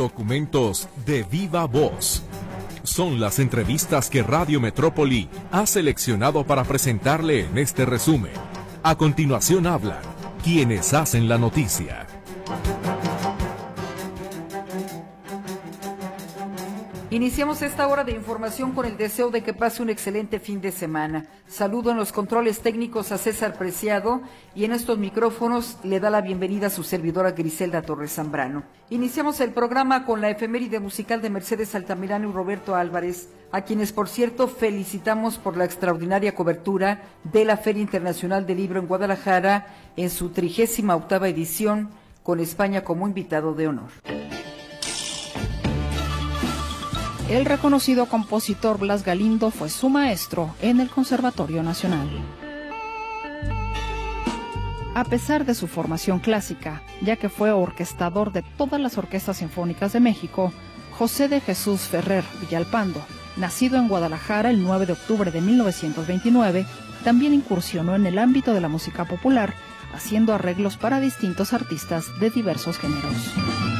documentos de viva voz. Son las entrevistas que Radio Metrópoli ha seleccionado para presentarle en este resumen. A continuación hablan quienes hacen la noticia. Iniciamos esta hora de información con el deseo de que pase un excelente fin de semana. Saludo en los controles técnicos a César Preciado y en estos micrófonos le da la bienvenida a su servidora Griselda Torres Zambrano. Iniciamos el programa con la efeméride musical de Mercedes Altamirano y Roberto Álvarez, a quienes por cierto felicitamos por la extraordinaria cobertura de la Feria Internacional del Libro en Guadalajara en su 38ª edición, con España como invitado de honor. El reconocido compositor Blas Galindo fue su maestro en el Conservatorio Nacional. A pesar de su formación clásica, ya que fue orquestador de todas las orquestas sinfónicas de México, José de Jesús Ferrer Villalpando, nacido en Guadalajara el 9 de octubre de 1929, también incursionó en el ámbito de la música popular, haciendo arreglos para distintos artistas de diversos géneros.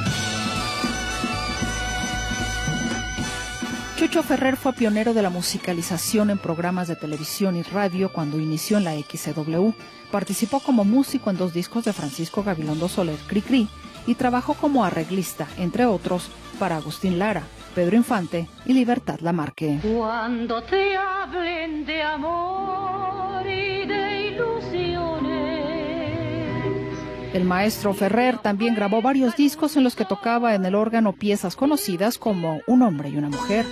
Chucho Ferrer fue pionero de la musicalización en programas de televisión y radio cuando inició en la XCW. Participó como músico en 2 discos de Francisco Gabilondo Soler, Cri Cri, y trabajó como arreglista, entre otros, para Agustín Lara, Pedro Infante y Libertad Lamarque. Cuando te hablen de amor y de ilusiones. El maestro Ferrer también grabó varios discos en los que tocaba en el órgano piezas conocidas como Un hombre y una mujer.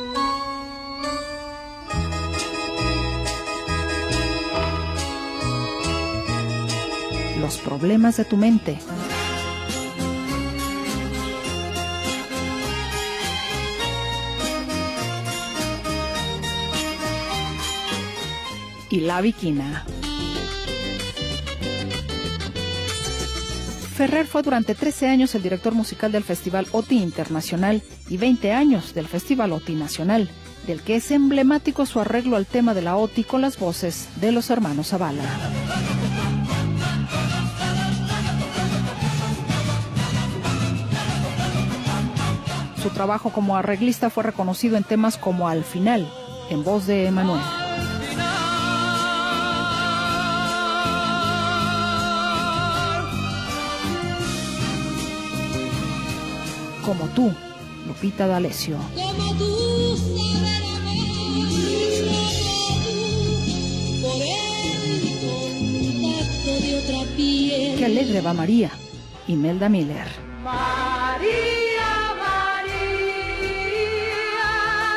Los problemas de tu mente. Y La Viquina. Ferrer fue durante 13 años el director musical del Festival OTI Internacional y 20 años del Festival OTI Nacional, del que es emblemático su arreglo al tema de la OTI con las voces de los hermanos Zavala. Su trabajo como arreglista fue reconocido en temas como Al Final, en voz de Emanuel. Como tú, Lupita D'Alessio. Como tú, saber amar, por el contacto de otra piel. Qué alegre va María, Imelda Miller. María, María,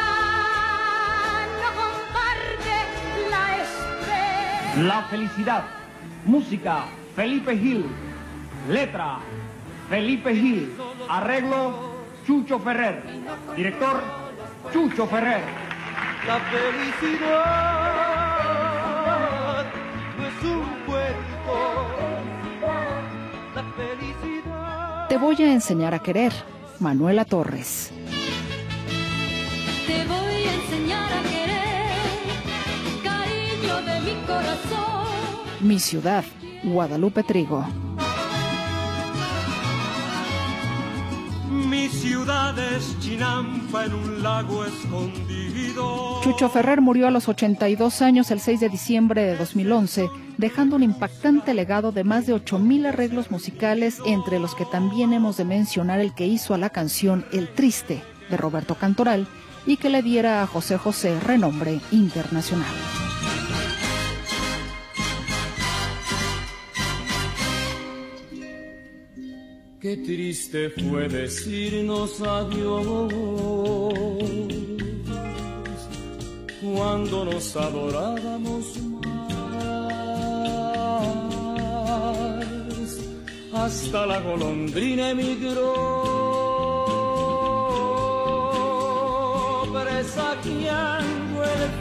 no comparte la espera. La felicidad. Música, Felipe Gil. Letra, Felipe Gil. Arreglo, Chucho Ferrer. Director, Chucho Ferrer. La felicidad no es un cuento. La felicidad. Te voy a enseñar a querer, Manuela Torres. Te voy a enseñar a querer, cariño de mi corazón. Mi ciudad, Guadalupe Trigo. Mi ciudad es Chinampa en un lago escondido. Chucho Ferrer murió a los 82 años el 6 de diciembre de 2011, dejando un impactante legado de más de 8,000 arreglos musicales, entre los que también hemos de mencionar el que hizo a la canción El Triste, de Roberto Cantoral, y que le diera a José José renombre internacional. Qué triste fue decirnos adiós cuando nos adorábamos más. Hasta la golondrina emigró, presagiando el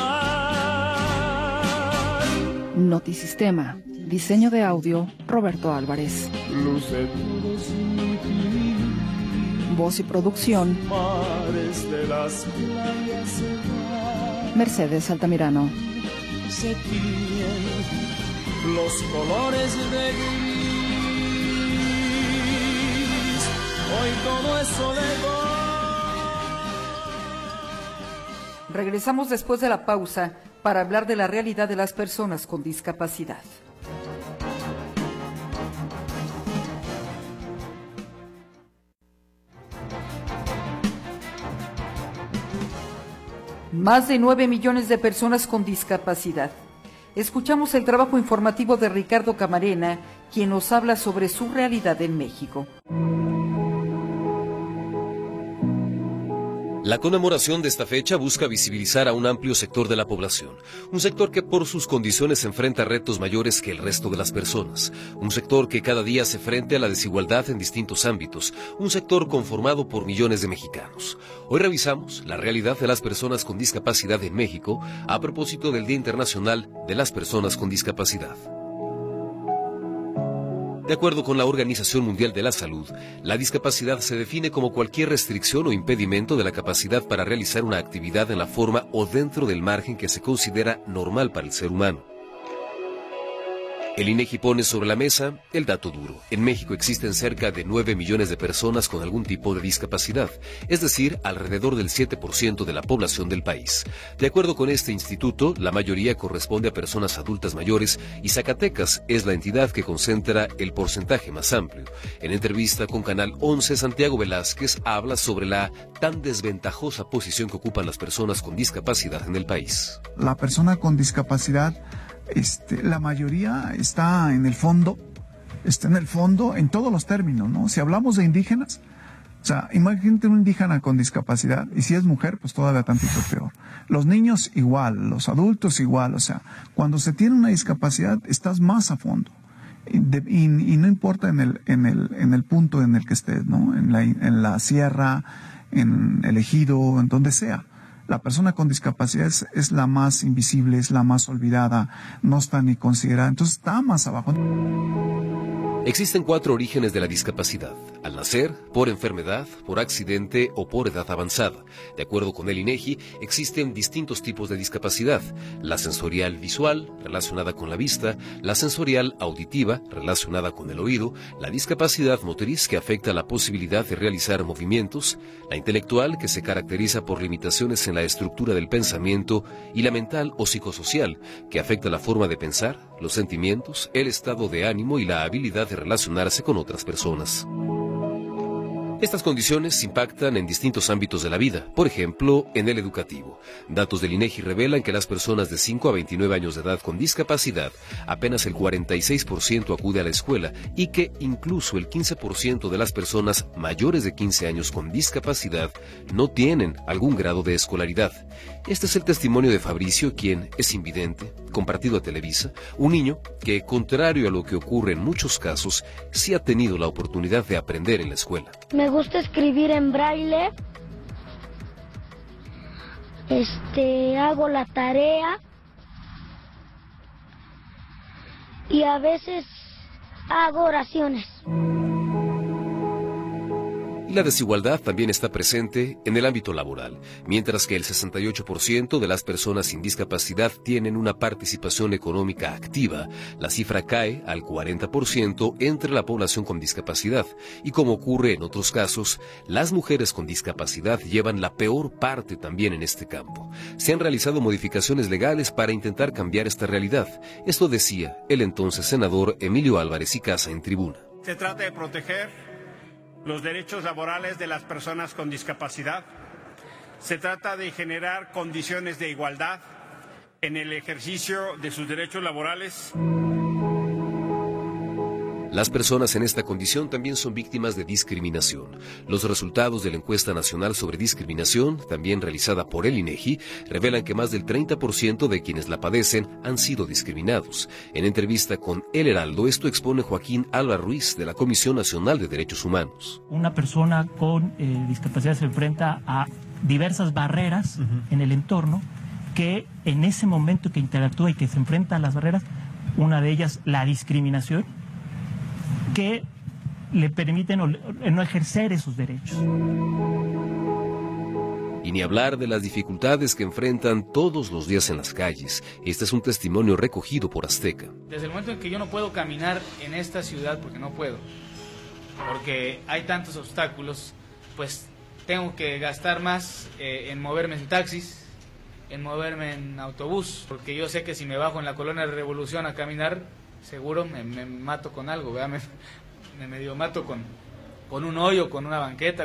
final. Notisistema. Diseño de audio, Roberto Álvarez. Luce todo sin ti. Voz y producción, Mares de las playas se van. Mercedes Altamirano. Se tiñen los colores de gris. Hoy todo eso dejó. Regresamos después de la pausa para hablar de la realidad de las personas con discapacidad. Más de 9 millones de personas con discapacidad. Escuchamos el trabajo informativo de Ricardo Camarena, quien nos habla sobre su realidad en México. La conmemoración de esta fecha busca visibilizar a un amplio sector de la población, un sector que por sus condiciones enfrenta retos mayores que el resto de las personas, un sector que cada día se enfrenta a la desigualdad en distintos ámbitos, un sector conformado por millones de mexicanos. Hoy revisamos la realidad de las personas con discapacidad en México a propósito del Día Internacional de las Personas con Discapacidad. De acuerdo con la Organización Mundial de la Salud, la discapacidad se define como cualquier restricción o impedimento de la capacidad para realizar una actividad en la forma o dentro del margen que se considera normal para el ser humano. El INEGI pone sobre la mesa el dato duro. En México existen cerca de 9 millones de personas con algún tipo de discapacidad, es decir, alrededor del 7% de la población del país. De acuerdo con este instituto, la mayoría corresponde a personas adultas mayores y Zacatecas es la entidad que concentra el porcentaje más amplio. En entrevista con Canal 11, Santiago Velázquez habla sobre la tan desventajosa posición que ocupan las personas con discapacidad en el país. La persona con discapacidad, la mayoría está en el fondo en todos los términos, ¿no? Si hablamos de indígenas, o sea, imagínate un indígena con discapacidad, y si es mujer, pues todavía tantito peor. Los niños igual, los adultos igual, o sea, cuando se tiene una discapacidad estás más a fondo. Y no importa en el punto en el que estés, ¿no? En la sierra, en el ejido, en donde sea. La persona con discapacidad es la más invisible, es la más olvidada, no está ni considerada, entonces está más abajo. Existen 4 orígenes de la discapacidad: al nacer, por enfermedad, por accidente o por edad avanzada. De acuerdo con el INEGI, existen distintos tipos de discapacidad: la sensorial visual, relacionada con la vista; la sensorial auditiva, relacionada con el oído; la discapacidad motriz, que afecta la posibilidad de realizar movimientos; la intelectual, que se caracteriza por limitaciones en la estructura del pensamiento; y la mental o psicosocial, que afecta la forma de pensar, los sentimientos, el estado de ánimo y la habilidad de relacionarse con otras personas. Estas condiciones impactan en distintos ámbitos de la vida, por ejemplo, en el educativo. Datos del INEGI revelan que las personas de 5 a 29 años de edad con discapacidad, apenas el 46% acude a la escuela y que incluso el 15% de las personas mayores de 15 años con discapacidad no tienen algún grado de escolaridad. Este es el testimonio de Fabricio, quien es invidente, compartido a Televisa, un niño que, contrario a lo que ocurre en muchos casos, sí ha tenido la oportunidad de aprender en la escuela. Me gusta escribir en braille, hago la tarea y a veces hago oraciones. Y la desigualdad también está presente en el ámbito laboral. Mientras que el 68% de las personas sin discapacidad tienen una participación económica activa, la cifra cae al 40% entre la población con discapacidad. Y como ocurre en otros casos, las mujeres con discapacidad llevan la peor parte también en este campo. Se han realizado modificaciones legales para intentar cambiar esta realidad. Esto decía el entonces senador Emilio Álvarez y Casa en tribuna. Se trata de proteger los derechos laborales de las personas con discapacidad. Se trata de generar condiciones de igualdad en el ejercicio de sus derechos laborales. Las personas en esta condición también son víctimas de discriminación. Los resultados de la encuesta nacional sobre discriminación, también realizada por el INEGI, revelan que más del 30% de quienes la padecen han sido discriminados. En entrevista con El Heraldo, esto expone Joaquín Alba Ruiz, de la Comisión Nacional de Derechos Humanos. Una persona con discapacidad se enfrenta a diversas barreras en el entorno, que en ese momento que interactúa y que se enfrenta a las barreras, una de ellas la discriminación, que le permiten no ejercer esos derechos. Y ni hablar de las dificultades que enfrentan todos los días en las calles. Este es un testimonio recogido por Azteca. Desde el momento en que yo no puedo caminar en esta ciudad, porque no puedo, porque hay tantos obstáculos, pues tengo que gastar más en moverme en taxis, en moverme en autobús, porque yo sé que si me bajo en la Colonia de Revolución a caminar, seguro me mato con algo, ¿verdad? Me medio mato con un hoyo, con una banqueta.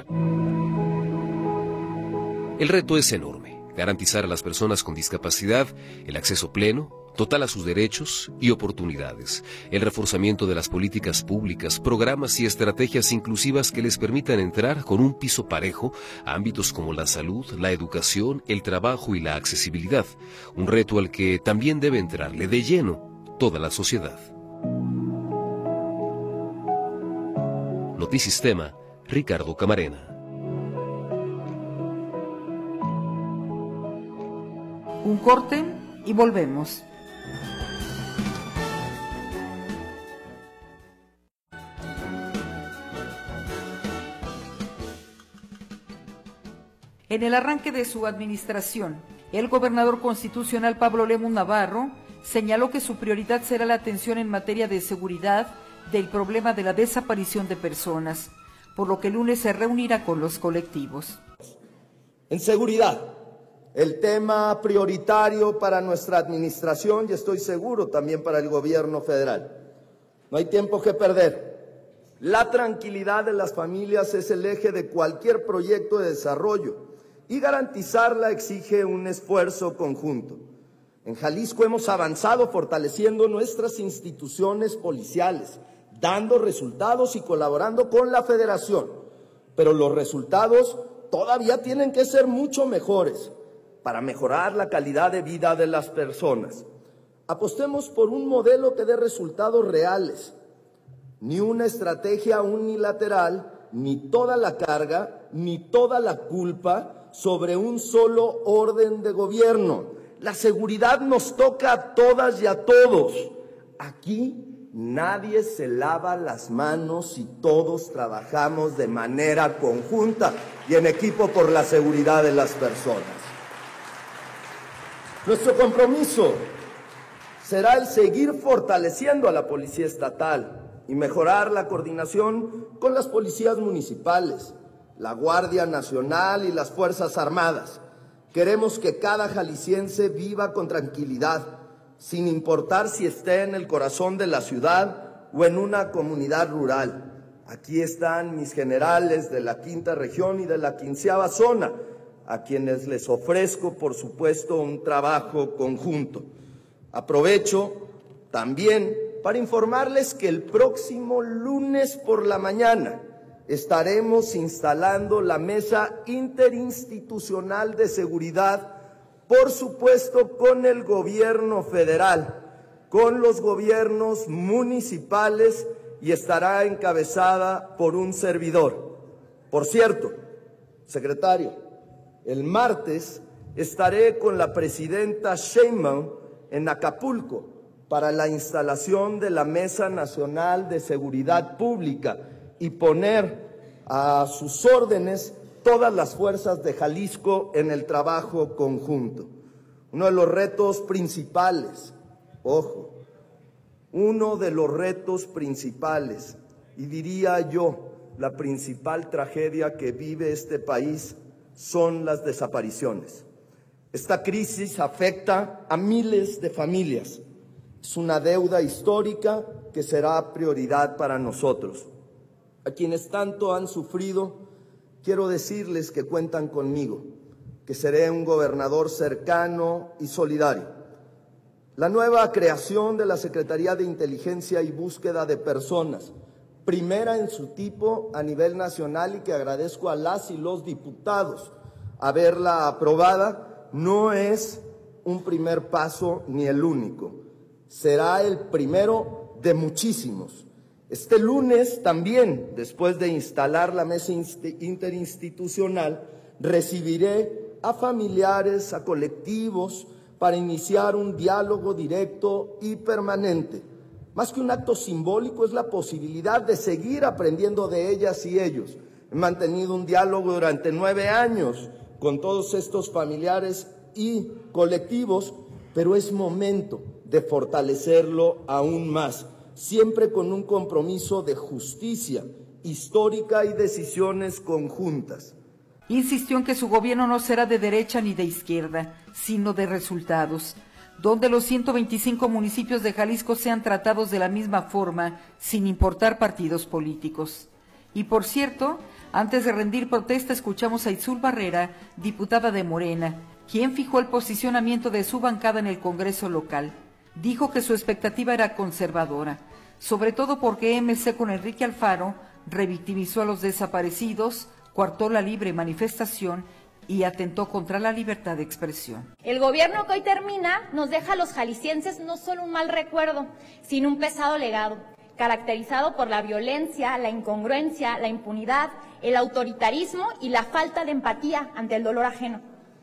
El reto es enorme, garantizar a las personas con discapacidad el acceso pleno, total a sus derechos y oportunidades, el reforzamiento de las políticas públicas, programas y estrategias inclusivas que les permitan entrar con un piso parejo a ámbitos como la salud, la educación, el trabajo y la accesibilidad, un reto al que también debe entrarle de lleno toda la sociedad. Notisistema, Ricardo Camarena. Un corte y volvemos. En el arranque de su administración, el gobernador constitucional Pablo Lemus Navarro señaló que su prioridad será la atención en materia de seguridad del problema de la desaparición de personas, por lo que el lunes se reunirá con los colectivos. En seguridad, el tema prioritario para nuestra administración y estoy seguro también para el gobierno federal. No hay tiempo que perder. La tranquilidad de las familias es el eje de cualquier proyecto de desarrollo y garantizarla exige un esfuerzo conjunto. En Jalisco hemos avanzado fortaleciendo nuestras instituciones policiales, dando resultados y colaborando con la Federación, pero los resultados todavía tienen que ser mucho mejores para mejorar la calidad de vida de las personas. Apostemos por un modelo que dé resultados reales, ni una estrategia unilateral, ni toda la carga, ni toda la culpa sobre un solo orden de gobierno. La seguridad nos toca a todas y a todos. Aquí nadie se lava las manos y todos trabajamos de manera conjunta y en equipo por la seguridad de las personas. Nuestro compromiso será el seguir fortaleciendo a la Policía Estatal y mejorar la coordinación con las policías municipales, la Guardia Nacional y las Fuerzas Armadas. Queremos que cada jalisciense viva con tranquilidad, sin importar si esté en el corazón de la ciudad o en una comunidad rural. Aquí están mis generales de la 5ª región y de la 15ª zona, a quienes les ofrezco, por supuesto, un trabajo conjunto. Aprovecho también para informarles que el próximo lunes por la mañana estaremos instalando la Mesa Interinstitucional de Seguridad, por supuesto con el gobierno federal, con los gobiernos municipales y estará encabezada por un servidor. Por cierto, secretario, el martes estaré con la presidenta Sheinbaum en Acapulco para la instalación de la Mesa Nacional de Seguridad Pública y poner a sus órdenes todas las fuerzas de Jalisco en el trabajo conjunto. Uno de los retos principales, uno de los retos principales, y diría yo, la principal tragedia que vive este país son las desapariciones. Esta crisis afecta a miles de familias. Es una deuda histórica que será prioridad para nosotros. A quienes tanto han sufrido, quiero decirles que cuentan conmigo, que seré un gobernador cercano y solidario. La nueva creación de la Secretaría de Inteligencia y Búsqueda de Personas, primera en su tipo a nivel nacional y que agradezco a las y los diputados haberla aprobada, no es un primer paso ni el único. Será el primero de muchísimos. Este lunes también, después de instalar la mesa interinstitucional, recibiré a familiares, a colectivos, para iniciar un diálogo directo y permanente. Más que un acto simbólico, es la posibilidad de seguir aprendiendo de ellas y ellos. He mantenido un diálogo durante 9 años con todos estos familiares y colectivos, pero es momento de fortalecerlo aún más, siempre con un compromiso de justicia histórica y decisiones conjuntas. Insistió en que su gobierno no será de derecha ni de izquierda, sino de resultados, donde los 125 municipios de Jalisco sean tratados de la misma forma, sin importar partidos políticos. Y por cierto, antes de rendir protesta, escuchamos a Itzul Barrera, diputada de Morena, quien fijó el posicionamiento de su bancada en el Congreso local. Dijo que su expectativa era conservadora, sobre todo porque MC con Enrique Alfaro revictimizó a los desaparecidos, coartó la libre manifestación y atentó contra la libertad de expresión. El gobierno que hoy termina nos deja a los jaliscienses no solo un mal recuerdo, sino un pesado legado, caracterizado por la violencia, la incongruencia, la impunidad, el autoritarismo y la falta de empatía ante el dolor ajeno.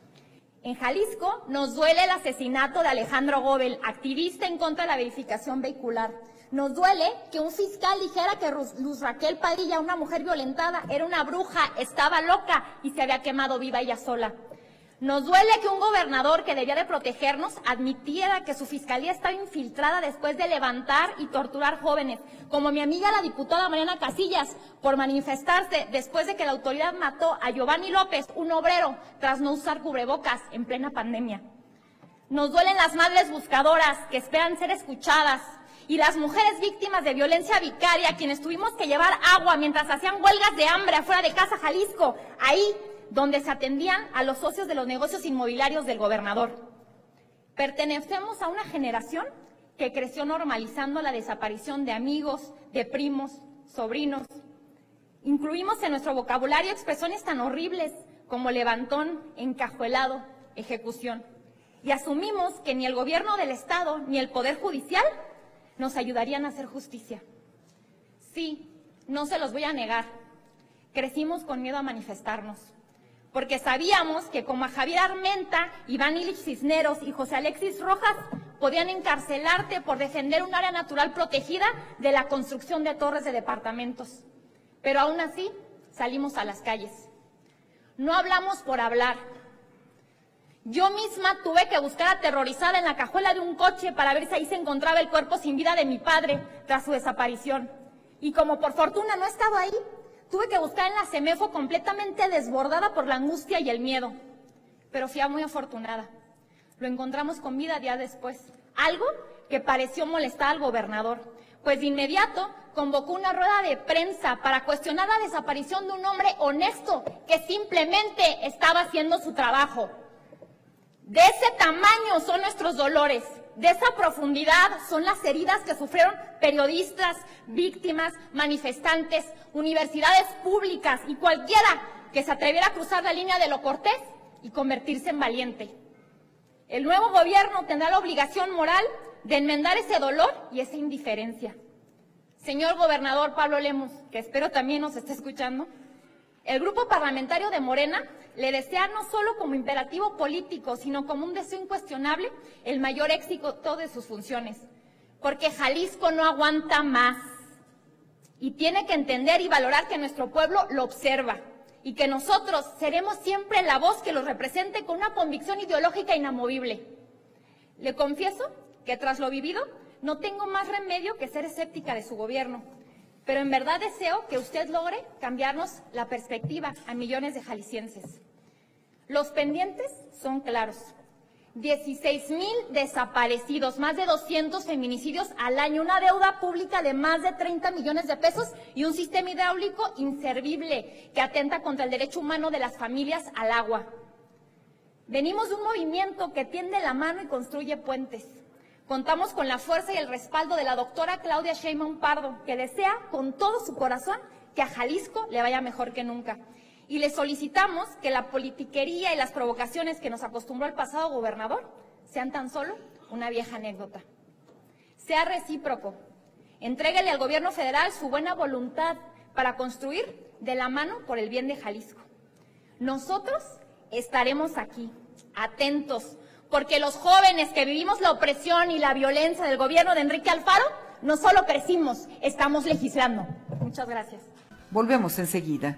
En Jalisco nos duele el asesinato de Alejandro Gobel, activista en contra de la verificación vehicular. Nos duele que un fiscal dijera que Luz Raquel Padilla, una mujer violentada, era una bruja, estaba loca y se había quemado viva ella sola. Nos duele que un gobernador que debía de protegernos admitiera que su fiscalía estaba infiltrada después de levantar y torturar jóvenes, como mi amiga la diputada Mariana Casillas, por manifestarse después de que la autoridad mató a Giovanni López, un obrero, tras no usar cubrebocas en plena pandemia. Nos duelen las madres buscadoras que esperan ser escuchadas, y las mujeres víctimas de violencia vicaria, a quienes tuvimos que llevar agua mientras hacían huelgas de hambre afuera de Casa Jalisco, ahí donde se atendían a los socios de los negocios inmobiliarios del gobernador. Pertenecemos a una generación que creció normalizando la desaparición de amigos, de primos, sobrinos. Incluimos en nuestro vocabulario expresiones tan horribles como levantón, encajuelado, ejecución. Y asumimos que ni el gobierno del Estado ni el Poder Judicial nos ayudarían a hacer justicia. Sí, no se los voy a negar, crecimos con miedo a manifestarnos, porque sabíamos que como a Javier Armenta, Iván Illich Cisneros y José Alexis Rojas podían encarcelarte por defender un área natural protegida de la construcción de torres de departamentos. Pero aún así, salimos a las calles. No hablamos por hablar. Yo misma tuve que buscar aterrorizada en la cajuela de un coche para ver si ahí se encontraba el cuerpo sin vida de mi padre tras su desaparición. Y como por fortuna no estaba ahí, tuve que buscar en la CEMEFO completamente desbordada por la angustia y el miedo. Pero fui muy afortunada. Lo encontramos con vida días después. Algo que pareció molestar al gobernador, pues de inmediato convocó una rueda de prensa para cuestionar la desaparición de un hombre honesto que simplemente estaba haciendo su trabajo. De ese tamaño son nuestros dolores, de esa profundidad son las heridas que sufrieron periodistas, víctimas, manifestantes, universidades públicas y cualquiera que se atreviera a cruzar la línea de lo cortés y convertirse en valiente. El nuevo gobierno tendrá la obligación moral de enmendar ese dolor y esa indiferencia. Señor gobernador Pablo Lemus, que espero también nos esté escuchando, el grupo parlamentario de Morena le desea no solo como imperativo político, sino como un deseo incuestionable el mayor éxito de sus funciones, porque Jalisco no aguanta más y tiene que entender y valorar que nuestro pueblo lo observa y que nosotros seremos siempre la voz que los represente con una convicción ideológica inamovible. Le confieso que tras lo vivido no tengo más remedio que ser escéptica de su gobierno, pero en verdad deseo que usted logre cambiarnos la perspectiva a millones de jaliscienses. Los pendientes son claros. 16,000 desaparecidos, más de 200 feminicidios al año, una deuda pública de más de 30 millones de pesos y un sistema hidráulico inservible que atenta contra el derecho humano de las familias al agua. Venimos de un movimiento que tiende la mano y construye puentes. Contamos con la fuerza y el respaldo de la doctora Claudia Sheinbaum Pardo, que desea con todo su corazón que a Jalisco le vaya mejor que nunca. Y le solicitamos que la politiquería y las provocaciones que nos acostumbró el pasado gobernador sean tan solo una vieja anécdota. Sea recíproco. Entréguele al gobierno federal su buena voluntad para construir de la mano por el bien de Jalisco. Nosotros estaremos aquí, atentos, porque los jóvenes que vivimos la opresión y la violencia del gobierno de Enrique Alfaro no solo crecimos, estamos legislando. Muchas gracias. Volvemos enseguida.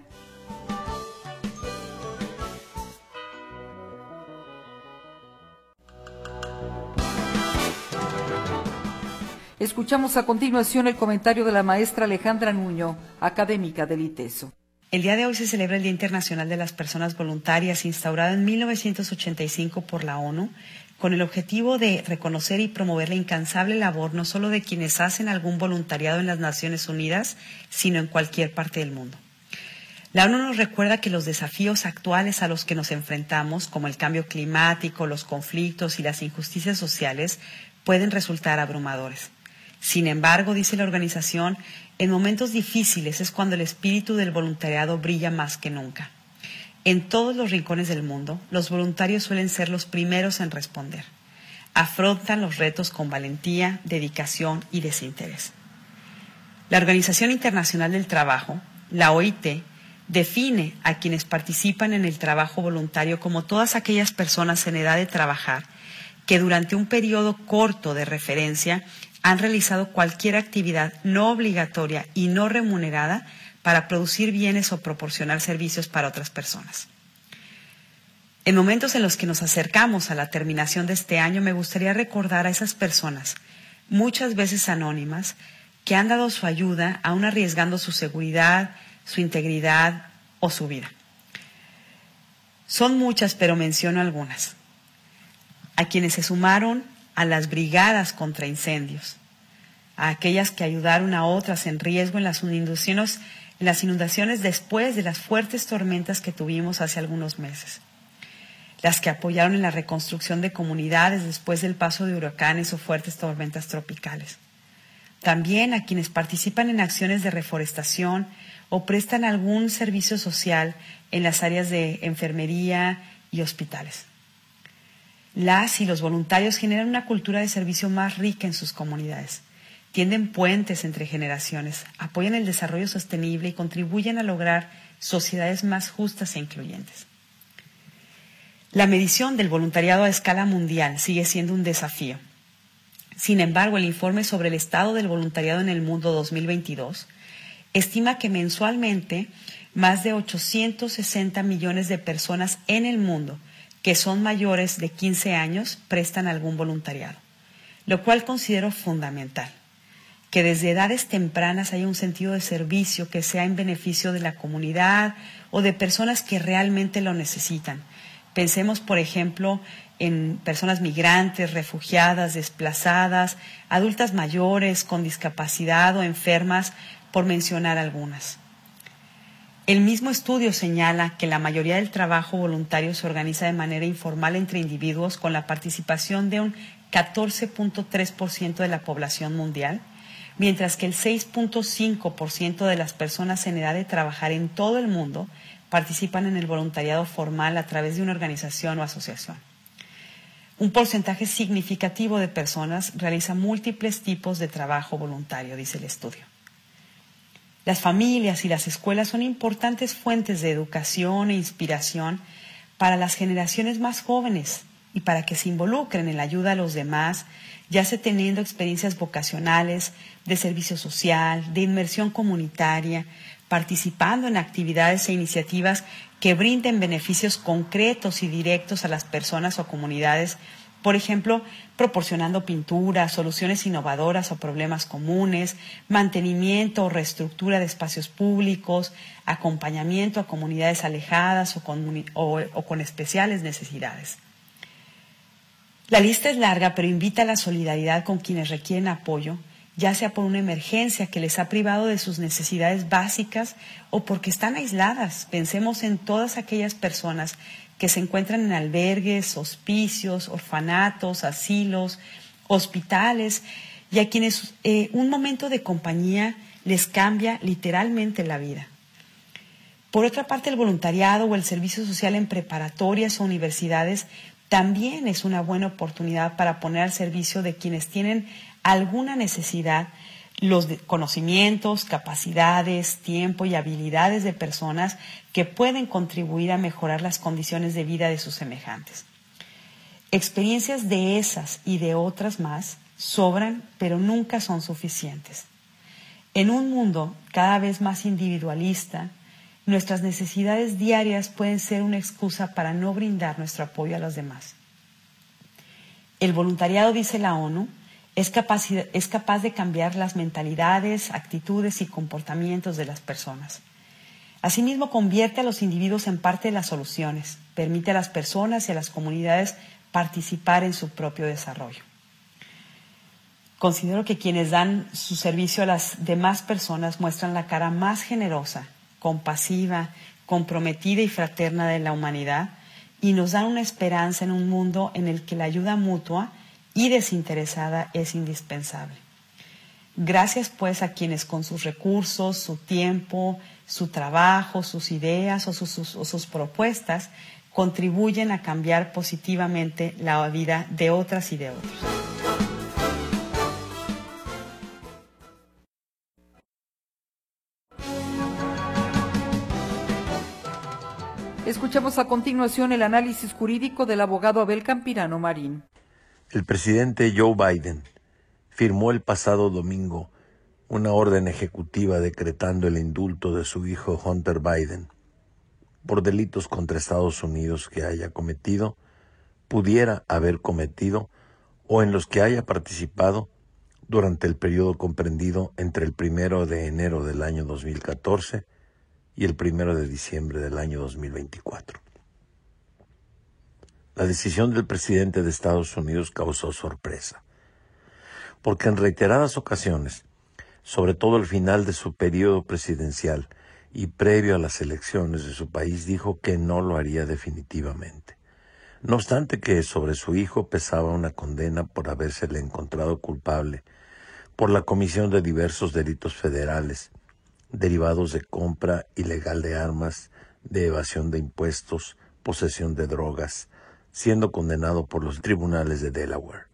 Escuchamos a continuación el comentario de la maestra Alejandra Nuño, académica del ITESO. El día de hoy se celebra el Día Internacional de las Personas Voluntarias, instaurado en 1985 por la ONU, con el objetivo de reconocer y promover la incansable labor no solo de quienes hacen algún voluntariado en las Naciones Unidas, sino en cualquier parte del mundo. La ONU nos recuerda que los desafíos actuales a los que nos enfrentamos, como el cambio climático, los conflictos y las injusticias sociales, pueden resultar abrumadores. Sin embargo, dice la organización, en momentos difíciles es cuando el espíritu del voluntariado brilla más que nunca. En todos los rincones del mundo, los voluntarios suelen ser los primeros en responder. Afrontan los retos con valentía, dedicación y desinterés. La Organización Internacional del Trabajo, la OIT, define a quienes participan en el trabajo voluntario como todas aquellas personas en edad de trabajar que durante un periodo corto de referencia han realizado cualquier actividad no obligatoria y no remunerada para producir bienes o proporcionar servicios para otras personas. En momentos en los que nos acercamos a la terminación de este año, me gustaría recordar a esas personas, muchas veces anónimas, que han dado su ayuda, aún arriesgando su seguridad, su integridad o su vida. Son muchas, pero menciono algunas. A quienes se sumaron a las brigadas contra incendios, a aquellas que ayudaron a otras en riesgo en las inundaciones después de las fuertes tormentas que tuvimos hace algunos meses, las que apoyaron en la reconstrucción de comunidades después del paso de huracanes o fuertes tormentas tropicales. También a quienes participan en acciones de reforestación o prestan algún servicio social en las áreas de enfermería y hospitales. Las y los voluntarios generan una cultura de servicio más rica en sus comunidades. Tienden puentes entre generaciones, apoyan el desarrollo sostenible y contribuyen a lograr sociedades más justas e incluyentes. La medición del voluntariado a escala mundial sigue siendo un desafío. Sin embargo, el informe sobre el estado del voluntariado en el mundo 2022 estima que mensualmente más de 860 millones de personas en el mundo que son mayores de 15 años prestan algún voluntariado, lo cual considero fundamental. Que desde edades tempranas haya un sentido de servicio que sea en beneficio de la comunidad o de personas que realmente lo necesitan. Pensemos, por ejemplo, en personas migrantes, refugiadas, desplazadas, adultas mayores, con discapacidad o enfermas, por mencionar algunas. El mismo estudio señala que la mayoría del trabajo voluntario se organiza de manera informal entre individuos con la participación de un 14.3% de la población mundial, mientras que el 6.5% de las personas en edad de trabajar en todo el mundo participan en el voluntariado formal a través de una organización o asociación. Un porcentaje significativo de personas realiza múltiples tipos de trabajo voluntario, dice el estudio. Las familias y las escuelas son importantes fuentes de educación e inspiración para las generaciones más jóvenes y para que se involucren en la ayuda a los demás, ya sea teniendo experiencias vocacionales, de servicio social, de inmersión comunitaria, participando en actividades e iniciativas que brinden beneficios concretos y directos a las personas o comunidades, por ejemplo, proporcionando pinturas, soluciones innovadoras a problemas comunes, mantenimiento o reestructura de espacios públicos, acompañamiento a comunidades alejadas o con especiales necesidades. La lista es larga, pero invita a la solidaridad con quienes requieren apoyo, ya sea por una emergencia que les ha privado de sus necesidades básicas o porque están aisladas. Pensemos en todas aquellas personas que se encuentran en albergues, hospicios, orfanatos, asilos, hospitales, y a quienes un momento de compañía les cambia literalmente la vida. Por otra parte, el voluntariado o el servicio social en preparatorias o universidades también es una buena oportunidad para poner al servicio de quienes tienen alguna necesidad los conocimientos, capacidades, tiempo y habilidades de personas que pueden contribuir a mejorar las condiciones de vida de sus semejantes. Experiencias de esas y de otras más sobran, pero nunca son suficientes. En un mundo cada vez más individualista, nuestras necesidades diarias pueden ser una excusa para no brindar nuestro apoyo a los demás. El voluntariado, dice la ONU, es capaz de cambiar las mentalidades, actitudes y comportamientos de las personas. Asimismo, convierte a los individuos en parte de las soluciones, permite a las personas y a las comunidades participar en su propio desarrollo. Considero que quienes dan su servicio a las demás personas muestran la cara más generosa, compasiva, comprometida y fraterna de la humanidad y nos dan una esperanza en un mundo en el que la ayuda mutua y desinteresada es indispensable. Gracias pues a quienes con sus recursos, su tiempo, su trabajo, sus ideas o sus propuestas contribuyen a cambiar positivamente la vida de otras y de otros. Escuchamos a continuación el análisis jurídico del abogado Abel Campirano Marín. El presidente Joe Biden firmó el pasado domingo una orden ejecutiva decretando el indulto de su hijo Hunter Biden por delitos contra Estados Unidos que haya cometido, pudiera haber cometido o en los que haya participado durante el periodo comprendido entre el 1 de enero del año 2014 y el 1 de diciembre del año 2024. La decisión del presidente de Estados Unidos causó sorpresa, porque en reiteradas ocasiones, sobre todo al final de su periodo presidencial y previo a las elecciones de su país, dijo que no lo haría definitivamente. No obstante que sobre su hijo pesaba una condena por habérsele encontrado culpable por la comisión de diversos delitos federales, derivados de compra ilegal de armas, de evasión de impuestos, posesión de drogas, siendo condenado por los tribunales de Delaware.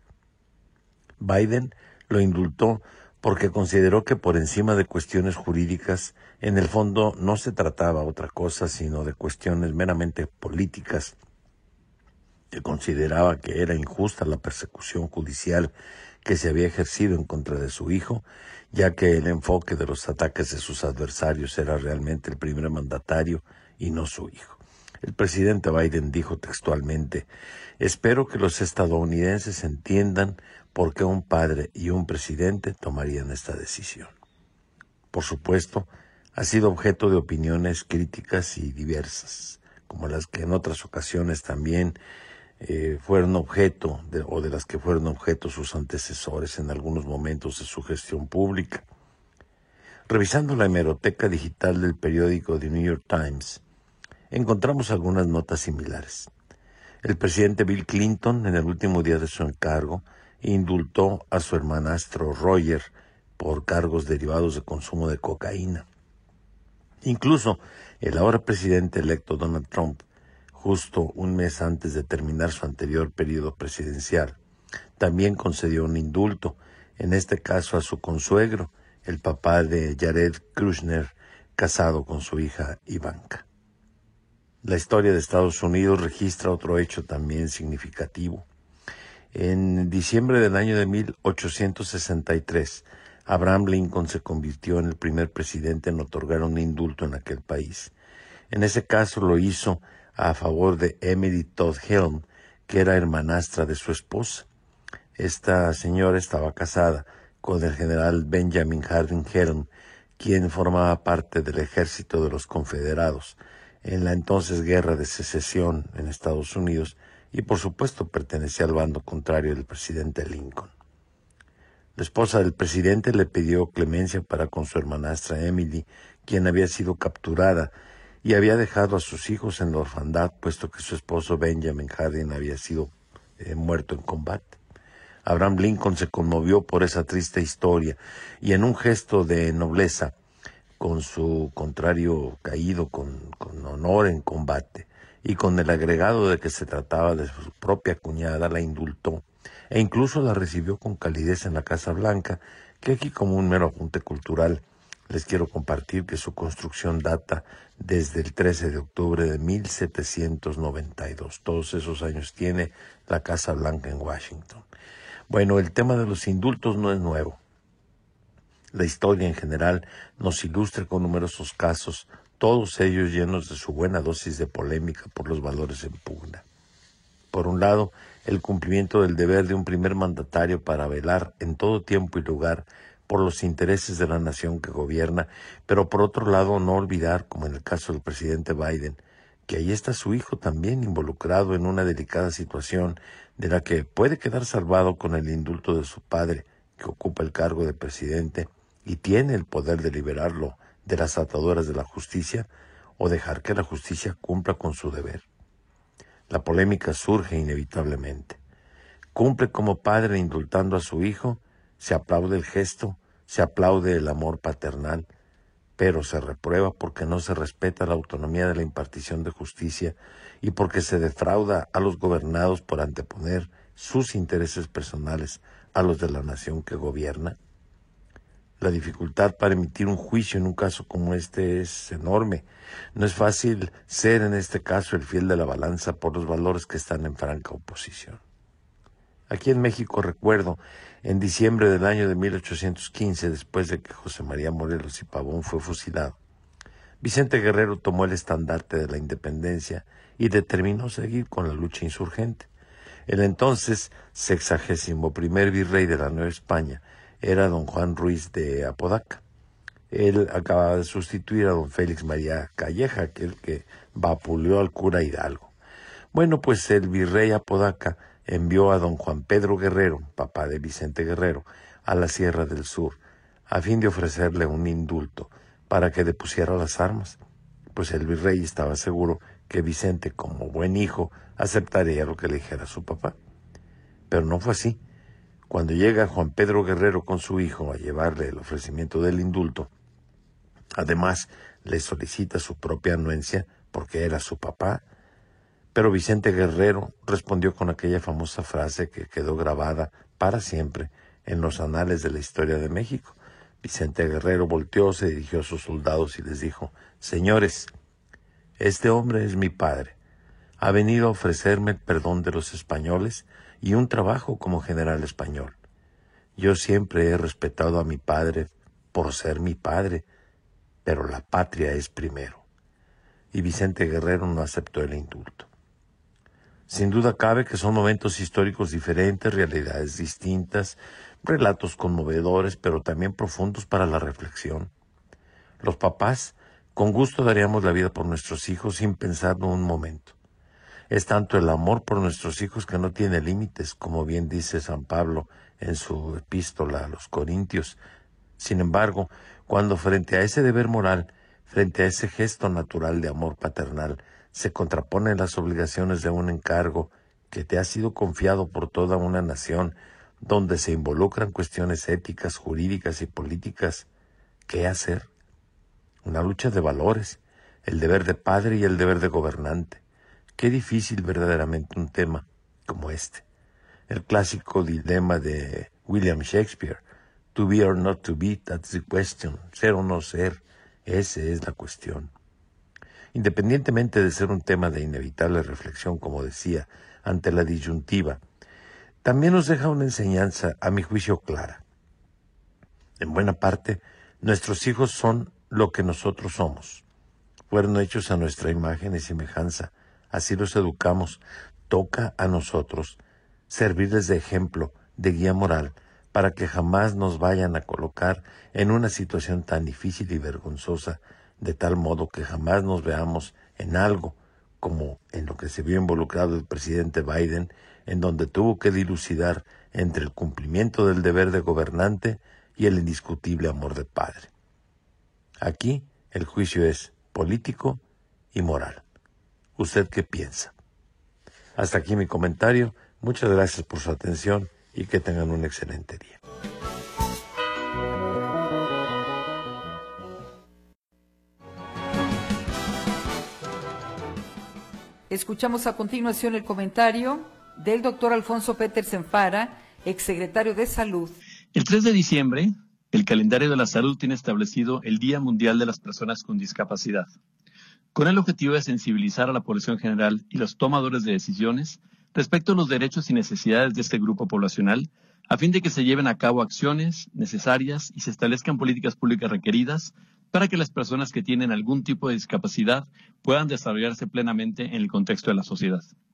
Biden lo indultó porque consideró que por encima de cuestiones jurídicas, en el fondo no se trataba otra cosa sino de cuestiones meramente políticas, que consideraba que era injusta la persecución judicial que se había ejercido en contra de su hijo, ya que el enfoque de los ataques de sus adversarios era realmente el primer mandatario y no su hijo. El presidente Biden dijo textualmente: «Espero que los estadounidenses entiendan por qué un padre y un presidente tomarían esta decisión». Por supuesto, ha sido objeto de opiniones críticas y diversas, como las que en otras ocasiones también fueron objeto, de las que fueron objeto sus antecesores en algunos momentos de su gestión pública. Revisando la hemeroteca digital del periódico The New York Times, encontramos algunas notas similares. El presidente Bill Clinton, en el último día de su encargo, indultó a su hermanastro Roger por cargos derivados de consumo de cocaína. Incluso el ahora presidente electo Donald Trump, justo un mes antes de terminar su anterior periodo presidencial, también concedió un indulto, en este caso a su consuegro, el papá de Jared Kushner, casado con su hija Ivanka. La historia de Estados Unidos registra otro hecho también significativo. En diciembre del año de 1863, Abraham Lincoln se convirtió en el primer presidente en otorgar un indulto en aquel país. En ese caso lo hizo a favor de Emily Todd Helm, que era hermanastra de su esposa. Esta señora estaba casada con el general Benjamin Harding Helm, quien formaba parte del ejército de los confederados en la entonces Guerra de Secesión en Estados Unidos y por supuesto pertenecía al bando contrario del presidente Lincoln. La esposa del presidente le pidió clemencia para con su hermanastra Emily, quien había sido capturada y había dejado a sus hijos en la orfandad, puesto que su esposo Benjamin Harding había sido muerto en combate. Abraham Lincoln se conmovió por esa triste historia y en un gesto de nobleza, con su contrario caído con honor en combate y con el agregado de que se trataba de su propia cuñada, la indultó e incluso la recibió con calidez en la Casa Blanca, que aquí como un mero apunte cultural les quiero compartir que su construcción data desde el 13 de octubre de 1792. Todos esos años tiene la Casa Blanca en Washington. Bueno, el tema de los indultos no es nuevo. La historia en general nos ilustra con numerosos casos, todos ellos llenos de su buena dosis de polémica por los valores en pugna. Por un lado, el cumplimiento del deber de un primer mandatario para velar en todo tiempo y lugar por los intereses de la nación que gobierna, pero por otro lado no olvidar, como en el caso del presidente Biden, que ahí está su hijo también involucrado en una delicada situación de la que puede quedar salvado con el indulto de su padre, que ocupa el cargo de presidente y tiene el poder de liberarlo de las ataduras de la justicia o dejar que la justicia cumpla con su deber. La polémica surge inevitablemente. ¿Cumple como padre indultando a su hijo? Se aplaude el gesto, se aplaude el amor paternal, pero se reprueba porque no se respeta la autonomía de la impartición de justicia y porque se defrauda a los gobernados por anteponer sus intereses personales a los de la nación que gobierna. La dificultad para emitir un juicio en un caso como este es enorme. No es fácil ser en este caso el fiel de la balanza por los valores que están en franca oposición. Aquí en México recuerdo, en diciembre del año de 1815, después de que José María Morelos y Pavón fue fusilado, Vicente Guerrero tomó el estandarte de la independencia y determinó seguir con la lucha insurgente. El entonces 61º virrey de la Nueva España era don Juan Ruiz de Apodaca. Él acababa de sustituir a don Félix María Calleja, aquel que vapuleó al cura Hidalgo. Bueno, pues el virrey Apodaca envió a don Juan Pedro Guerrero, papá de Vicente Guerrero, a la Sierra del Sur, a fin de ofrecerle un indulto para que depusiera las armas, pues el virrey estaba seguro que Vicente, como buen hijo, aceptaría lo que le dijera su papá. Pero no fue así. Cuando llega Juan Pedro Guerrero con su hijo a llevarle el ofrecimiento del indulto, además le solicita su propia anuencia porque era su papá, pero Vicente Guerrero respondió con aquella famosa frase que quedó grabada para siempre en los anales de la historia de México. Vicente Guerrero volteó, se dirigió a sus soldados y les dijo: «Señores, este hombre es mi padre. Ha venido a ofrecerme el perdón de los españoles y un trabajo como general español. Yo siempre he respetado a mi padre por ser mi padre, pero la patria es primero». Y Vicente Guerrero no aceptó el indulto. Sin duda cabe que son momentos históricos diferentes, realidades distintas, relatos conmovedores, pero también profundos para la reflexión. Los papás, con gusto daríamos la vida por nuestros hijos sin pensarlo un momento. Es tanto el amor por nuestros hijos que no tiene límites, como bien dice San Pablo en su epístola a los Corintios. Sin embargo, cuando frente a ese deber moral, frente a ese gesto natural de amor paternal, se contraponen las obligaciones de un encargo que te ha sido confiado por toda una nación, donde se involucran cuestiones éticas, jurídicas y políticas, ¿qué hacer? Una lucha de valores, el deber de padre y el deber de gobernante. Qué difícil verdaderamente un tema como este. El clásico dilema de William Shakespeare, to be or not to be, that's the question. Ser o no ser, esa es la cuestión. Independientemente de ser un tema de inevitable reflexión, como decía, ante la disyuntiva, también nos deja una enseñanza, a mi juicio, clara. En buena parte, nuestros hijos son lo que nosotros somos. Fueron hechos a nuestra imagen y semejanza. Así los educamos. Toca a nosotros servirles de ejemplo, de guía moral, para que jamás nos vayan a colocar en una situación tan difícil y vergonzosa, de tal modo que jamás nos veamos en algo como en lo que se vio involucrado el presidente Biden, en donde tuvo que dilucidar entre el cumplimiento del deber de gobernante y el indiscutible amor de padre. Aquí el juicio es político y moral. ¿Usted qué piensa? Hasta aquí mi comentario. Muchas gracias por su atención y que tengan un excelente día. Escuchamos a continuación el comentario del doctor Alfonso Petersen Fara, exsecretario de Salud. El 3 de diciembre, el calendario de la salud tiene establecido el Día Mundial de las Personas con Discapacidad, con el objetivo de sensibilizar a la población general y los tomadores de decisiones respecto a los derechos y necesidades de este grupo poblacional, a fin de que se lleven a cabo acciones necesarias y se establezcan políticas públicas requeridas para que las personas que tienen algún tipo de discapacidad puedan desarrollarse plenamente en el contexto de la sociedad.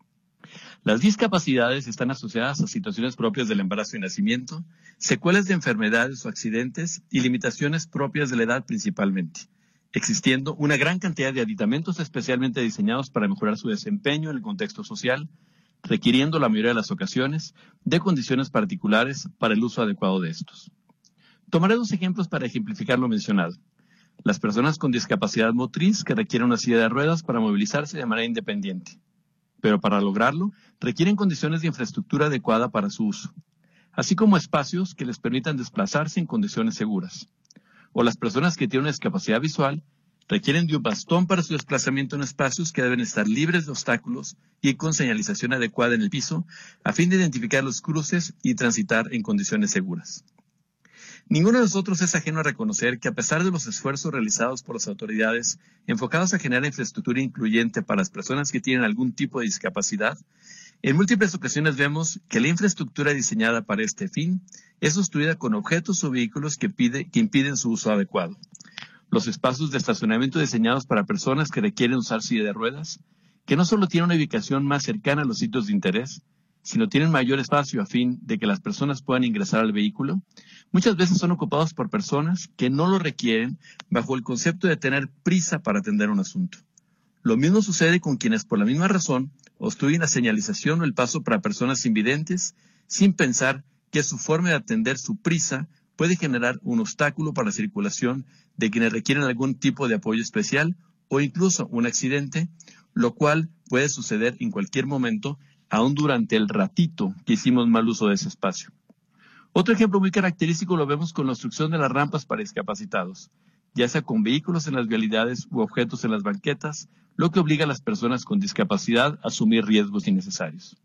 Las discapacidades están asociadas a situaciones propias del embarazo y nacimiento, secuelas de enfermedades o accidentes y limitaciones propias de la edad principalmente, existiendo una gran cantidad de aditamentos especialmente diseñados para mejorar su desempeño en el contexto social, requiriendo la mayoría de las ocasiones de condiciones particulares para el uso adecuado de estos. Tomaré 2 ejemplos para ejemplificar lo mencionado. Las personas con discapacidad motriz que requieren una silla de ruedas para movilizarse de manera independiente, pero para lograrlo requieren condiciones de infraestructura adecuada para su uso, así como espacios que les permitan desplazarse en condiciones seguras. O las personas que tienen una discapacidad visual requieren de un bastón para su desplazamiento en espacios que deben estar libres de obstáculos y con señalización adecuada en el piso a fin de identificar los cruces y transitar en condiciones seguras. Ninguno de nosotros es ajeno a reconocer que a pesar de los esfuerzos realizados por las autoridades enfocados a generar infraestructura incluyente para las personas que tienen algún tipo de discapacidad, en múltiples ocasiones vemos que la infraestructura diseñada para este fin es obstruida con objetos o vehículos que impiden su uso adecuado. Los espacios de estacionamiento diseñados para personas que requieren usar silla de ruedas, que no solo tienen una ubicación más cercana a los sitios de interés, sino tienen mayor espacio a fin de que las personas puedan ingresar al vehículo, muchas veces son ocupados por personas que no lo requieren bajo el concepto de tener prisa para atender un asunto. Lo mismo sucede con quienes por la misma razón obstruyen la señalización o el paso para personas invidentes sin pensar que su forma de atender su prisa puede generar un obstáculo para la circulación de quienes requieren algún tipo de apoyo especial o incluso un accidente, lo cual puede suceder en cualquier momento, aún durante el ratito que hicimos mal uso de ese espacio. Otro ejemplo muy característico lo vemos con la obstrucción de las rampas para discapacitados, ya sea con vehículos en las vialidades u objetos en las banquetas, lo que obliga a las personas con discapacidad a asumir riesgos innecesarios.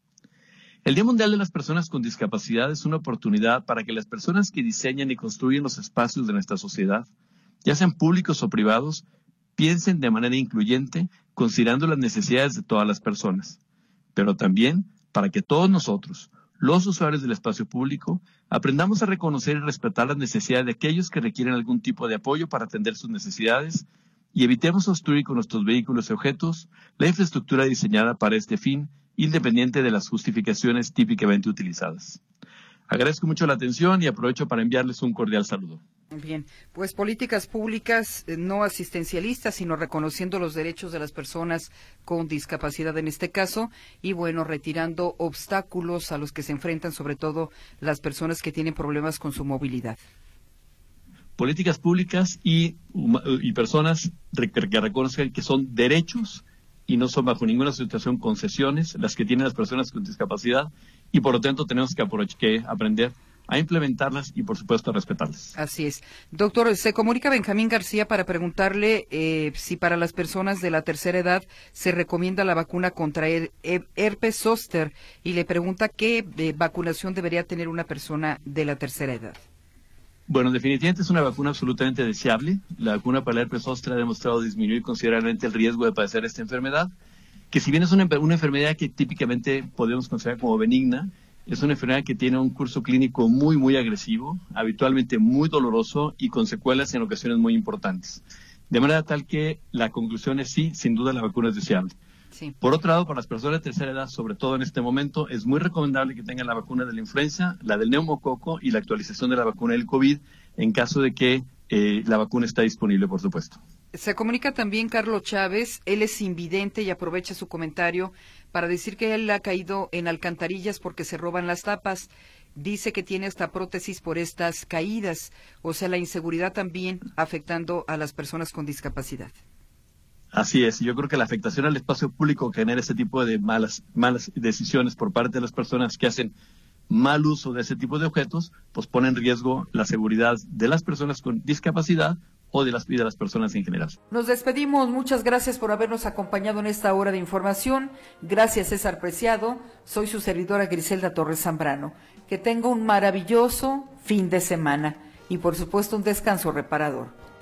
El Día Mundial de las Personas con Discapacidad es una oportunidad para que las personas que diseñan y construyen los espacios de nuestra sociedad, ya sean públicos o privados, piensen de manera incluyente, considerando las necesidades de todas las personas, pero también para que todos nosotros, los usuarios del espacio público, aprendamos a reconocer y respetar las necesidades de aquellos que requieren algún tipo de apoyo para atender sus necesidades y evitemos obstruir con nuestros vehículos y objetos la infraestructura diseñada para este fin, independiente de las justificaciones típicamente utilizadas. Agradezco mucho la atención y aprovecho para enviarles un cordial saludo. Bien, pues políticas públicas no asistencialistas, sino reconociendo los derechos de las personas con discapacidad en este caso, y bueno, retirando obstáculos a los que se enfrentan sobre todo las personas que tienen problemas con su movilidad. Políticas públicas y personas que reconozcan que son derechos y no son bajo ninguna situación concesiones las que tienen las personas con discapacidad, y por lo tanto tenemos que aprender a implementarlas y por supuesto a respetarlas. Así es. Doctor, se comunica Benjamín García para preguntarle si para las personas de la tercera edad se recomienda la vacuna contra herpes zóster, y le pregunta qué vacunación debería tener una persona de la tercera edad. Bueno, definitivamente es una vacuna absolutamente deseable. La vacuna para el herpes zóster ha demostrado disminuir considerablemente el riesgo de padecer esta enfermedad, que si bien es una enfermedad que típicamente podemos considerar como benigna, es una enfermedad que tiene un curso clínico muy, muy agresivo, habitualmente muy doloroso y con secuelas en ocasiones muy importantes. De manera tal que la conclusión es sí, sin duda la vacuna es deseable. Sí. Por otro lado, para las personas de tercera edad, sobre todo en este momento, es muy recomendable que tengan la vacuna de la influenza, la del neumococo y la actualización de la vacuna del COVID en caso de que la vacuna está disponible, por supuesto. Se comunica también Carlos Chávez, él es invidente y aprovecha su comentario para decir que él ha caído en alcantarillas porque se roban las tapas. Dice que tiene hasta prótesis por estas caídas, o sea, la inseguridad también afectando a las personas con discapacidad. Así es, yo creo que la afectación al espacio público que genera ese tipo de malas decisiones por parte de las personas que hacen mal uso de ese tipo de objetos, pues pone en riesgo la seguridad de las personas con discapacidad o de las personas en general. Nos despedimos, muchas gracias por habernos acompañado en esta hora de información. Gracias, César Preciado. Soy su servidora Griselda Torres Zambrano. Que tenga un maravilloso fin de semana y por supuesto un descanso reparador.